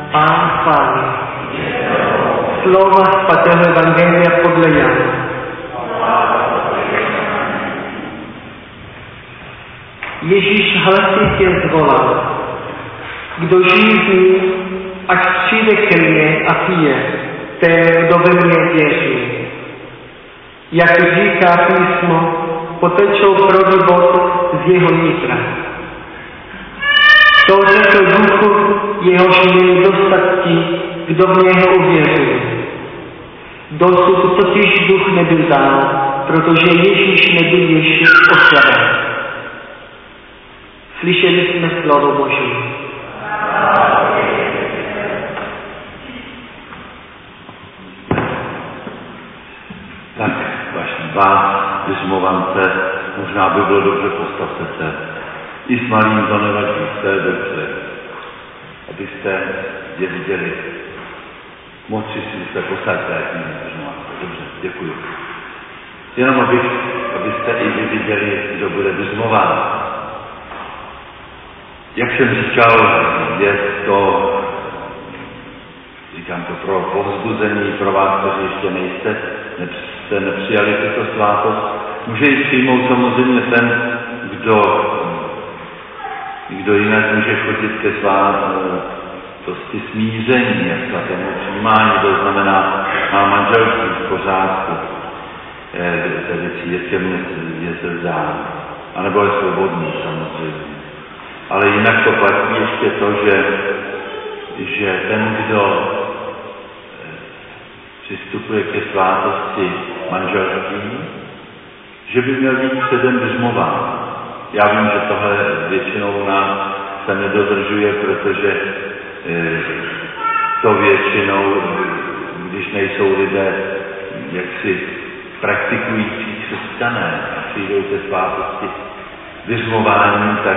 Pán s vámi. Slova svatého evangelia podle Jana. Ježíš hlasitě zvolal: kdo žízní, ať přijde ke mně a pije, ten, kdo ve mně věří. Jak říká písmo, potečou proudy vod z jeho nitra. To řekl duchu, jehož měli dostat ti, kdo v něho uvěřili. Dosud totiž duch nebyl dán, protože Ježíš nebyl ještě oslaven. Slyšeli jsme slovo Boží. Tak, vážení vás, běžmovance, možná by bylo dobře, postavte se. I s malým to nevadí, to je dobře, abyste je viděli. Moci si se posaďte, jak mi běžmovance. Dobře, děkuji. Jenom abyste i vy viděli, kdo bude běžmován. Jak jsem říkal, je to, říkám to pro povzbuzení, pro vás, kteří ještě jste nepřijali tuto svátost. Může ji přijmout samozřejmě ten, kdo jinak může chodit ke svátosti smíření, svatému přijímání, to znamená má manželství v pořádku, tedy církevně je se vzdán, anebo je svobodný samozřejmě. Ale jinak to platí ještě to, že ten, kdo přistupuje ke svátosti manželství, že by měl být předem běžmován. Já vím, že tohle většinou nás se nedodržuje, protože to většinou, když nejsou lidé jaksi praktikující křesťané a přijdou ke svátosti běžmování, tak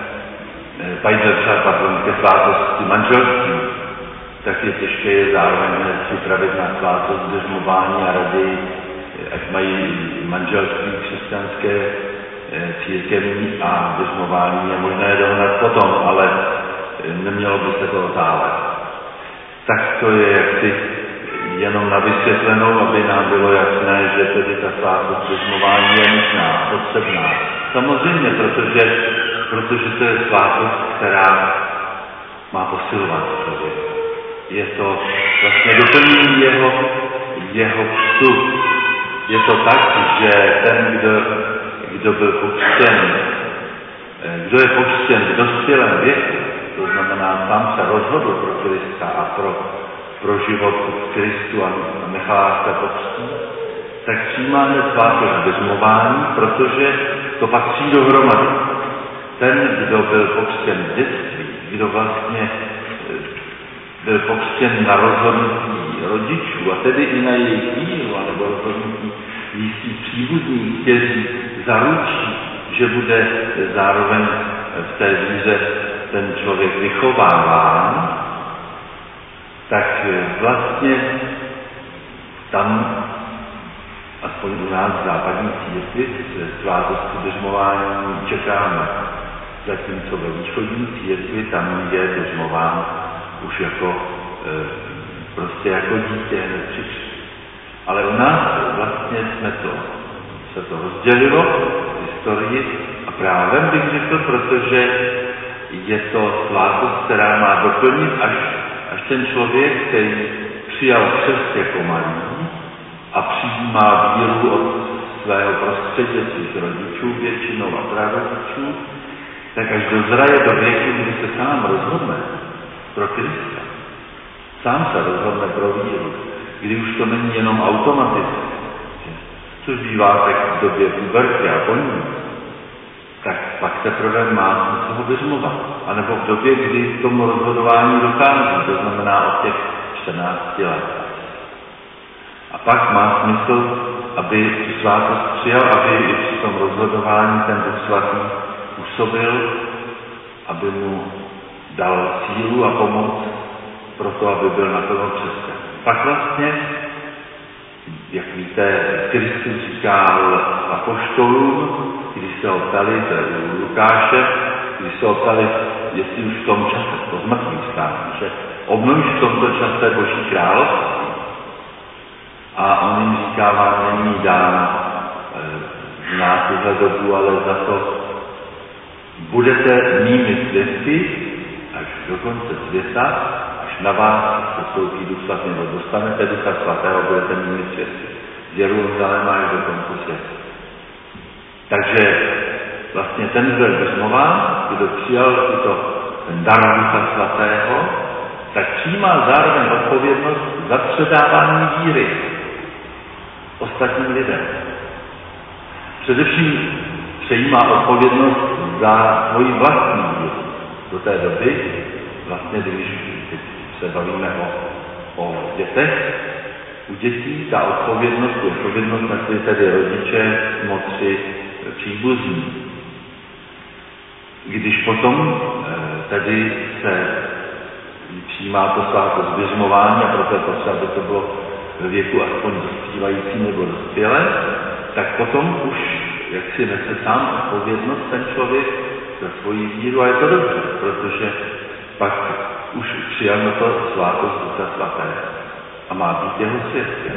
ke svátosti manželství, tak je těžké je zároveň připravit na svátost běžmování a raději, ať mají manželství křesťanské, církevní a běžmování je možné dohnat potom, ale nemělo by se to otálet. Tak to je jaksi jenom na vysvětlenou, aby nám bylo jasné, že tedy ta svátost běžmování je nutná, potřebná. Samozřejmě, protože to je svátost, která má posilovat člověk. Je to vlastně doplnění jeho vstup. Je to tak, že ten, kdo byl pokřtěn, kdo je pokřtěn v dospělém věku, to znamená, sám se rozhodl pro Krista a pro život v Kristu a nechá se pokřtít, tak přijímáme svátost běžmování, protože to patří dohromady. Ten, kdo byl pokřtěn v dětství, kdo vlastně byl pokřtěn na rozhodnutí rodičů, a tedy i na jejich víru, anebo rozhodnutí jistých příbuzných, kteří zaručí, že bude zároveň v té víře ten člověk vychováván, tak vlastně tam, aspoň u nás v západní církvi, svátosti běžmování čekáme. Zatímco ve východní církvi tam je běžmován už prostě jako dítě nepřišli. Ale u nás vlastně se to rozdělilo v historii a právě bych řekl, protože je to svátost, která má doplnit až ten člověk, který přijal křest jako malý a přijímá víru od svého prostředí, svých rodičů většinou a prarodičů, tak až dozraje do věku, kdy se sám rozhodne pro Krista. Sám se rozhodne pro víru, kdy už to není jenom automatické, což bývá tak v době puberty a po ní, tak pak teprve má smysl ho běžmovat. A nebo v době, kdy k tomu rozhodování dochází, to znamená od těch 14 let. A pak má smysl, aby tu svátost přijal, aby i při tom rozhodování ten Duch Svatý působil, aby mu dal sílu a pomoc pro to, aby byl naplno křesťan. Pak vlastně, jak víte, Kristus říkal apoštolům, když se ho ptali, to je u Lukáše, když se ho ptali, jestli už v tom čase, po zmrtvých stání, že obnovíš v tomto čase Boží království. A on jim říká, vám není dán na tuhle dobu, ale za to budete mými svědky až do konce světa, až na vás sestoupí Duch Svatý, nebo dostanete Ducha Svatého, budete mými svědky. Z Jeruzaléma až do konce světa. Takže vlastně ten byl vyzmován, kdo přijal ten dar Ducha Svatého, tak přijímá zároveň odpovědnost za předávání víry ostatním lidem. Především přejímá odpovědnost za svoji vlastní víru. Do té doby, vlastně když se bavíme o dětech, u dětí ta odpovědnost nesli tedy rodiče, motři, příbuzní. Když potom tedy se přijímá to svátost běžmování, a proto je potřeba, aby to bylo ve věku aspoň dospívající nebo dospělé, tak potom už jak si nese sám odpovědnost ten člověk za svoji víru a je to dobře, protože pak už přijal na to svátost Ducha Svatého a má být jeho svědkem.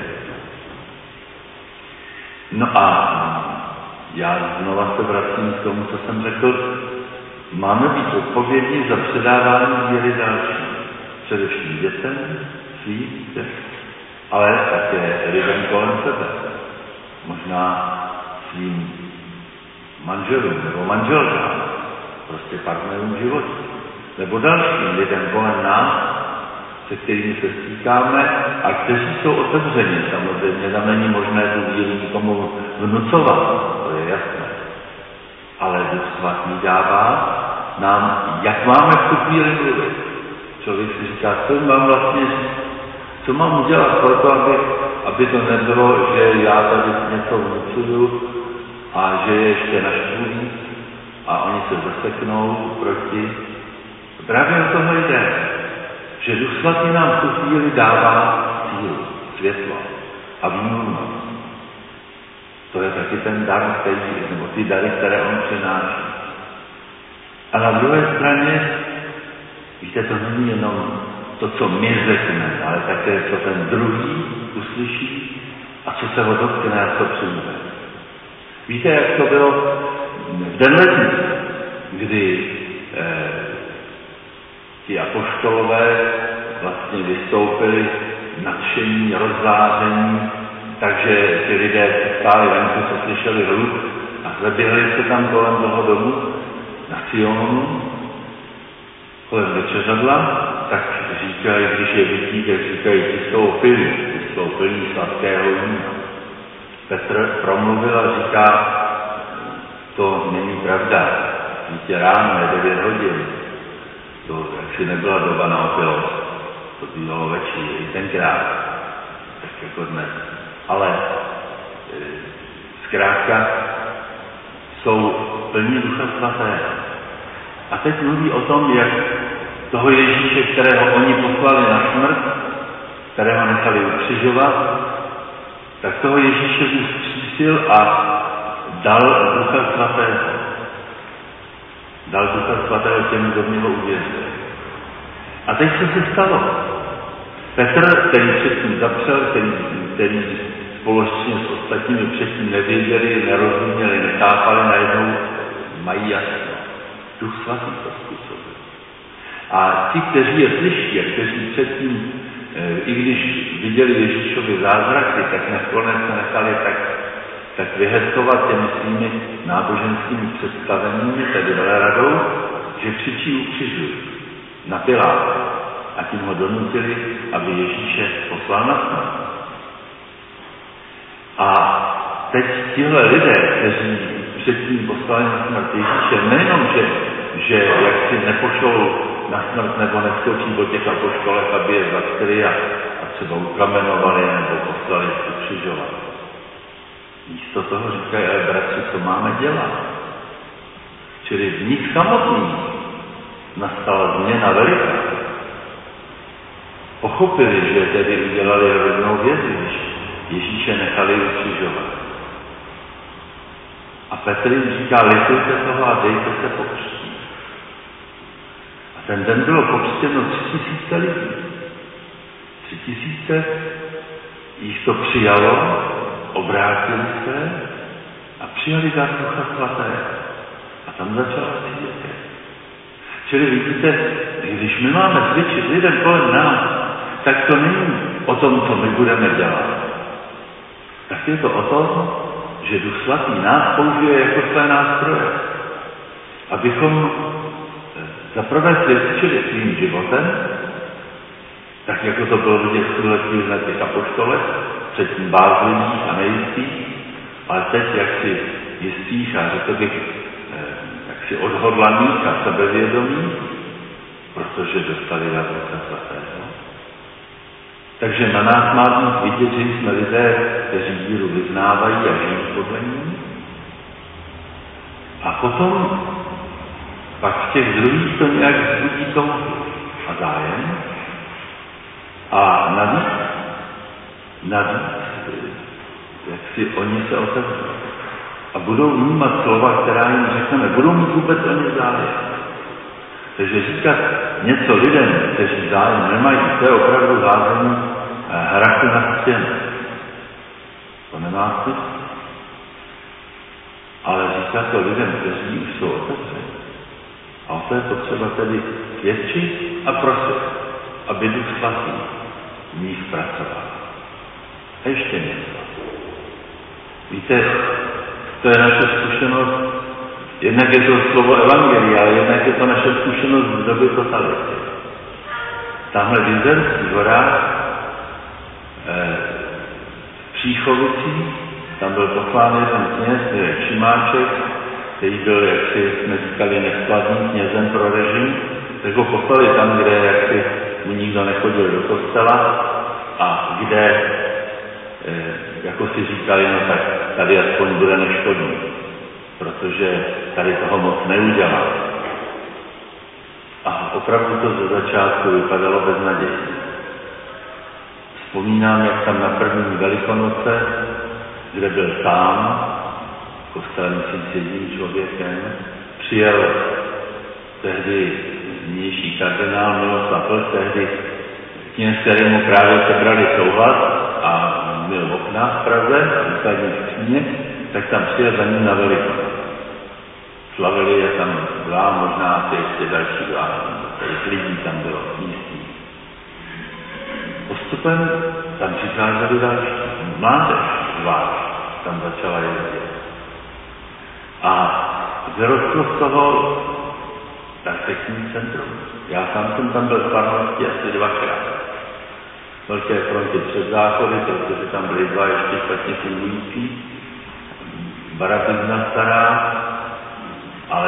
No a já znova se vracím k tomu, co jsem řekl. Máme být odpovědní za předávání víry dalším. Především dětem, svým, ale také lidem kolem sebe. Možná svým manželům nebo manželkám, prostě partnerům života. Nebo dalším lidem kolem nás, se kterými se stýkáme a kteří jsou otevřeni. Samozřejmě tam není možné tu víru nikomu vnucovat, to je jasné. Ale Duch Svatý dává nám, jak máme v tu chvíli mluvit. Člověk si říká, co mám vlastně říct, co mám udělat pro to, aby to nebylo, že já tady něco vnucuju a že je ještě naštvu víc a oni se zaseknou proti. Právě o toho jde, že Duch Svatý nám v tu chvíli dává sílu, světlo a výmluvnost. To je taky ten dar, nebo ty dary, které on přináší. A na druhé straně, víte, to není jenom to, co my řekneme, ale také, co ten druhý uslyší a co se ho dotkne a co přijme. Víte, jak to bylo v den letnice, kdy ti apoštolové vlastně vystoupili nadšení, rozzáření, takže ti lidé stáli venku, se slyšeli hluk a zaběhli se tam kolem toho domu na Sionu, kolem večeřadla, tak říkají, když je vidí, tak říkají, ty jsou plní sladkého vína. Petr promluvil a říká, to není pravda, dítě ráno je 9 hodin. To jaksi nebyla doba na opilost, to bývalo večer, i tenkrát, tak jako dnes. Ale zkrátka jsou plní Ducha Svatého. A teď mluví o tom, jak toho Ježíše, kterého oni poslali na smrt, kterého nechali ukřižovat, tak toho Ježíše Bůh vzkřísil a dal Ducha Svatého. Dal Ducha Svatého těm, kdo v něho uvěřil. A teď co se stalo? Petr, který předtím zapřel, který společně s ostatními předtím nevěděli, nerozuměli, nechápali, najednou mají jasno. Duch Svatý to způsobil. A ti, kteří je slyší a kteří předtím, i když viděli Ježíšovi zázraky, tak nakonec se nechali tak vyhecovat těmi svými náboženskými představeními, tedy veleradou, že křičí ukřižuj na Piláta. A tím ho donutili, aby Ježíše poslal na smrt. A teď tihle lidé, kteří předtím poslali na smrt Ježíše, nejenom, že jak si nepošlou na smrt nebo neskočí do těch apoštolek, aby je zatkli a třeba ukamenovali nebo poslali ukřižovat. Místo toho říkají, ale bratři, co máme dělat? Čili v nich samotných nastala změna veliká. Pochopili, že tedy udělali rovnou věc, když Ježíše nechali ukřižovat. A Petr jim říká, litujte toho a dejte se pokřtít. A ten den bylo pokřtěno 3000 lidí. 000 jich to přijalo, obrátili se a přijali dar Ducha Svatého. A tam začala církev. Čili vidíte, když my máme svědčit lidem kolem nás, tak to není o tom, co my budeme dělat. Tak je to o tom, že Duch Svatý nás použije jako své nástroje, abychom zaprvé svědčili svým životem, tak jako to bylo vidět v tuhle chvíli na těch apoštolech, předtím bázlivých a nejistých, ale teď jaksi jistých a řekl bych jaksi odhodlaných a sebevědomých, protože dostali dar Ducha Svatého. Takže na nás má být vidět, že jsme lidé, kteří víru vyznávají a žijí podle ní. A potom pak v těch druhých to nějak vzbudí touhu a zájem. A navíc, jak si oni se otevřou. A budou vnímat slova, která jim řekneme, budou mít vůbec o ně zájem. Takže říkat něco lidem, kteří zájem nemají, to je opravdu házení hrachu na stěnu. To nemá smysl. Ale říkat to lidem, kteří už jsou otevření. A o to je potřeba tedy svědčit a prosit, aby Duch Svatý v nich pracoval. A ještě něco. Víte, to je naše zkušenost, jednak je to slovo evangelia, ale jednak je to naše zkušenost z doby totality. Tamhle v Jizerských horách, v Příchovicích, tam byl poslán jeden kněz, Mirek Šimáček, který byl, jak si jsme říkali, neskladným knězem pro režim, tak ho poslali tam, kde jaksi mu nikdo nechodil do kostela a kde, jako si říkali, no tak tady aspoň bude neškodný, protože tady toho moc neudělá. A opravdu to ze začátku vypadalo beznadějně. Vzpomínám, jak tam na první Velikonoce, kde byl sám, kostel myslím s jedním člověkem, přijel tehdy nynější kardinál Miloslav Vlk, tehdy kněz, kterému právě sebrali souhlas a měl okna v Praze, výkladní skříně, tak tam přijel za ním na Velikonoce. Slavili je tam dva, možná asi ještě další dva, tady lidí tam bylo místní. Postupem tam přicházeli další, mládež zvlášť, tam začala jezdit. A zrostlo z toho perfektní centrum. Já sám jsem tam byl v farnosti asi 2krát. Velké fronty před záchody, protože tam byly dva ještě špatně fungující, barabizna stará, ale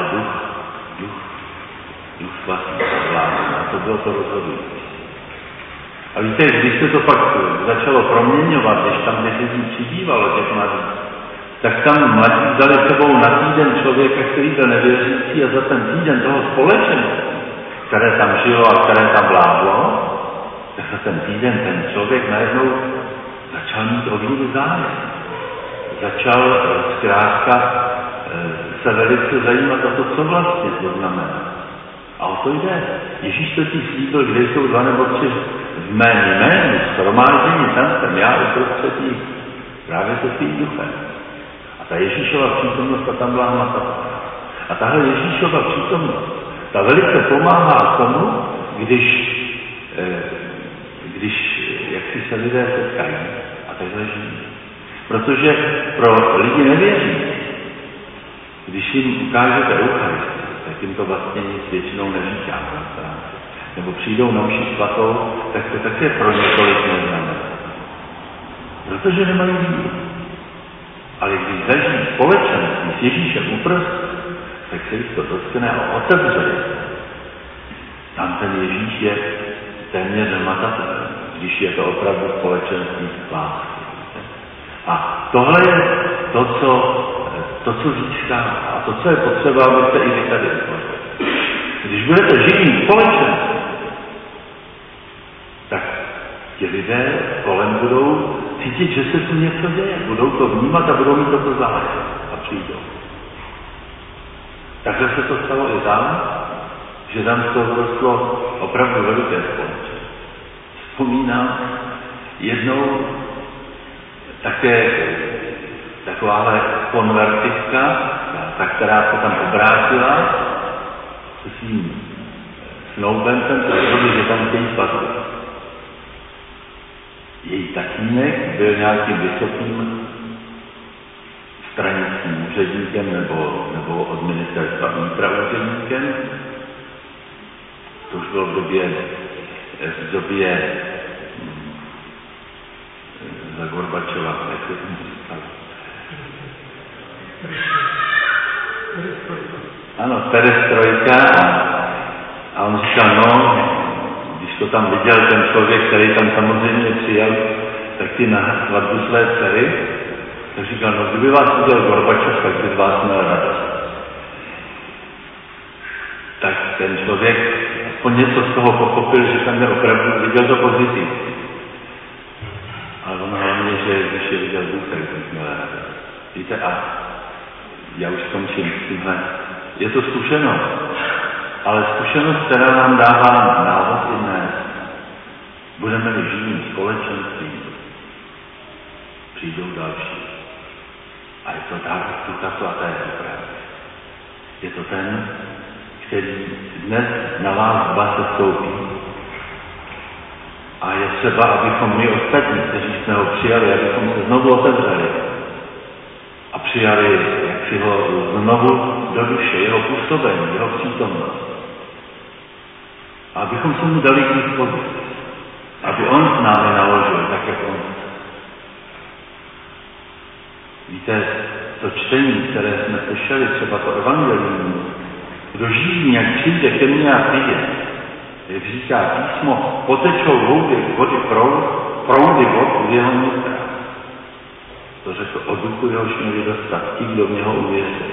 duch Svatý vládne. A to bylo to rozhodující. A víte, když se to pak začalo proměňovat, když tam těch lidí přibývalo, těch mladých, tak tam mladí vzali sebou na týden člověka, který byl nevěřící a za ten týden toho společenství, které tam žilo a které tam vládlo, tak za ten týden ten člověk najednou začal mít o víru zájem. Začal zkrátka se velice zajímat o to, co vlastně to znamená. A o to jde. Ježíš to ti slíbil, kde jsou 2 nebo 3 v mém jménu, shromáždění, tam jsem já uprostřed nich. Právě to svým duchem. A ta Ježíšova přítomnost, ta tam byla hmatatelná. A tahle Ježíšova přítomnost, ta velice pomáhá tomu, když jak si se lidé setkají a takhle žijí. Protože pro lidi nevěří, když jim ukážete Eucharistii, tak jim to vlastně nic většinou neříká. Nebo přijdou na mši svatou, tak to také pro ně tolik neznamená. Protože nemají víru. Ale když zažijí společenství s Ježíšem uprostřed, tak se jich to dotkne a otevře. Tam ten Ježíš je téměř hmatatelný, když je to opravdu společenství lásky. A tohle je to, co získá a to, co je potřeba, abyste i vy tady vytvořili. Když budete živým společenstvím, tak ti lidé kolem budou cítit, že se tu něco děje. Budou to vnímat a budou mít toto zájem a přijdou. Takže se to stalo i tam, že tam z toho vyrostlo opravdu veliké společenství. Vzpomínám jednou také takováhle konvertitka, ta, která se tam obrátila se svým snoubencem, se rozhodli, že tam chtějí svatbu. Její tatínek byl nějakým vysokým stranickým úředníkem nebo od ministerstva vnitra úředníkem. To už bylo v době za Gorbačova, jak se tomu říkalo. Ano, perestrojka. A on říkal, no, když to tam viděl ten člověk, který tam samozřejmě přijel, tak ty na svatbu své dcery, tak říkal, no, kdyby vás udělal Gorbačov, tak by z vás měl radost. Tak ten člověk aspoň něco z toho pochopil, že tam opravdu viděl to pozitiv. Ale on hlavně, že když je viděl Bůh, tak by měl radost. Víte, a já už skončím s tímhle. Je to zkušenost, ale zkušenost, která nám dává návod i dnes. Budeme-li živým společenstvím, přijdou další. A je to dar Ducha Svatého právě. Je to ten, který dnes na vás dva se stoupí. A je třeba, abychom my ostatní, kteří jsme ho přijali, abychom se znovu otevřeli a přijali, jak si ho znovu do duše, jeho působení, jeho přítomnost. A abychom se mu dali k dispozici, aby on s námi naložil, tak jak on. Víte, to čtení, které jsme slyšeli, třeba to evangelium, kdo žijí, jak přijde ke mně a pije, jak říká písmo, potečou vody proudy vod v jeho nitra. To řekl o duchu, jehož měli dostat ti, kdo v něho uvěří.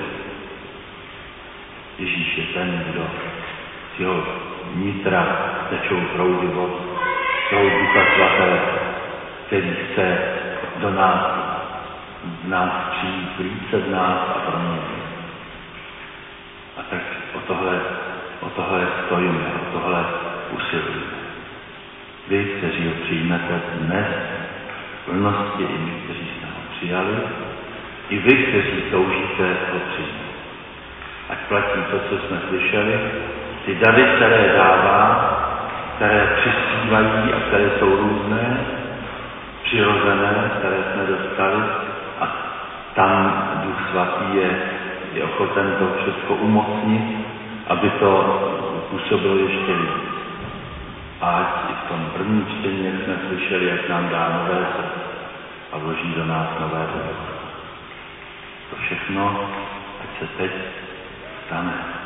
Ježíš je ten, kdo z jeho nitra tečou proudy vod, proud Ducha Svatého, který chce do nás přijít, vlít v nás a proměnit. A tak o tohle stojíme, o tohle usilujeme. Vy, kteří ho přijmete dnes v plnosti, i my, kteří jsme ho přijali, i vy, kteří toužíte ho přijmout. Ať platí to, co jsme slyšeli, ty dary, které dává, které přispívají a které jsou různé, přirozené, které jsme dostali, a tam Duch Svatý je ochoten to všechno umocnit, aby to působilo ještě víc. A ať i v tom prvním čtení, jak jsme slyšeli, jak nám dá nové srdce a vloží do nás nové ducha. To všechno, ať se teď stane.